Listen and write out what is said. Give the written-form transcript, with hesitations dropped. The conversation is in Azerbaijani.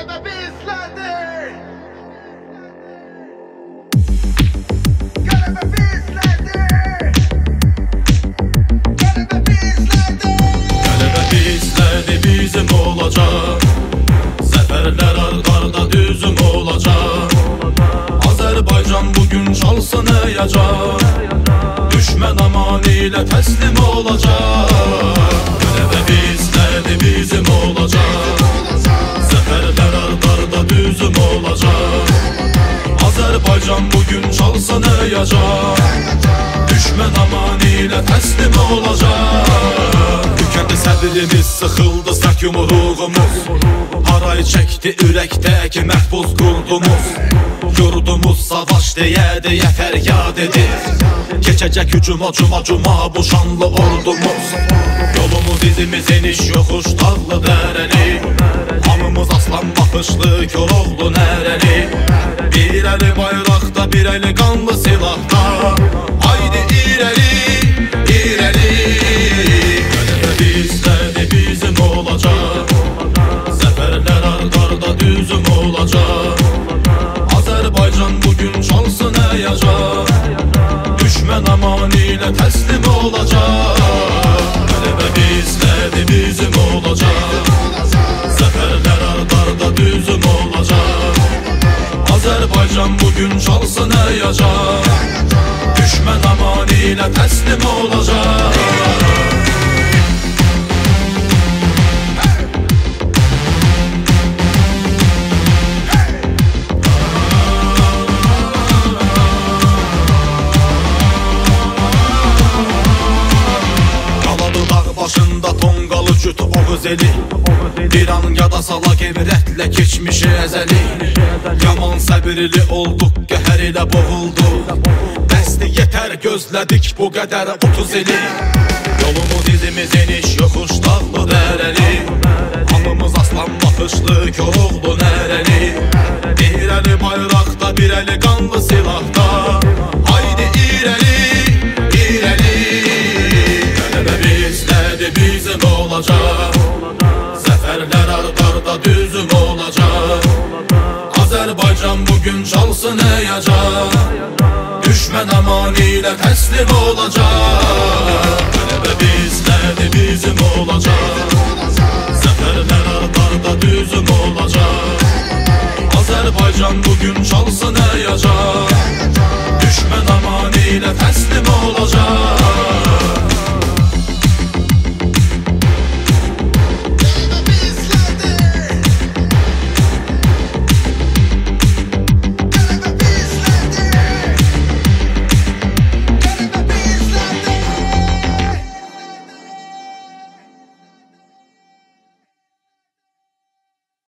Qələbə bizlərdir. Qələbə bizlərdir. Qələbə bizlərdir. Qələbə bizlərdir, bizim olacaq. Zəfərlər ardarda düzüm olacaq. Azərbaycan bugün çalsın əyəcək. Düşmən aman ilə təslim olacaq. Qələbə bizlərdir, bizim olacaq. Zəfərlər ardarda düzüm olacaq. Azərbaycan bugün çalsın əyəcək. Düşmən aman ilə təslim olacaq. Tükəndi səbrimiz, sıxıldı sək yumruğumuz. Haray çəkdi ürəkdəki məhbus qurdumuz. Yurdumuz savaş deyə fəryad edir. Keçəcək hücuma cuma bu şanlı ordumuz. Yolumuz izimiz eniş yoxuş dağlı dərəli. Hamımız aslan baxışlı Koroğlu nərəli. Bir əli bayraqda, bir əli qanlı silahda. Haydi irəli, irəli. Qələbə bizlərdir, bizim olacaq. Zəfərlər ardarda düzüm olacaq. Azərbaycan bugün çalsın əyəcək. Düşmən aman ilə təslim olacaq. Qələbə bizlərdir, bizim olacaq. Zəfərlər ardarda düzüm olacaq. Azərbaycan bugün çalsın əyəcək. Düşmən aman ilə təslim olacaq. Başında tonqalı cüt oğuz eli. Bir an yada sala qevrətlə keçmişi əzəli. Yaman səbirli olduq, qəhər ilə boğulduq. Dəsti yetər gözlədik bu qədər 30 ili. Yolumuz izimiz eniş yoxuş dağlı dərəli. Hamımız aslan baxışlı Koroğlu nərəli. Bir əli bayraqda, bir əli qanlı silahda. Haydi irəli, irəli. Qələbə bizlərdir, bizim olacaq. Zəfərlər ardarda düzüm olacaq. Azərbaycan bugün çalsın əyəcək. Düşmən aman ilə təslim olacaq. Qələbə bizlərdir, bizim olacaq. Zəfərlər ardarda düzüm olacaq. Azərbaycan bugün çalsın əyəcək. Düşmən aman ilə təslim olacaq.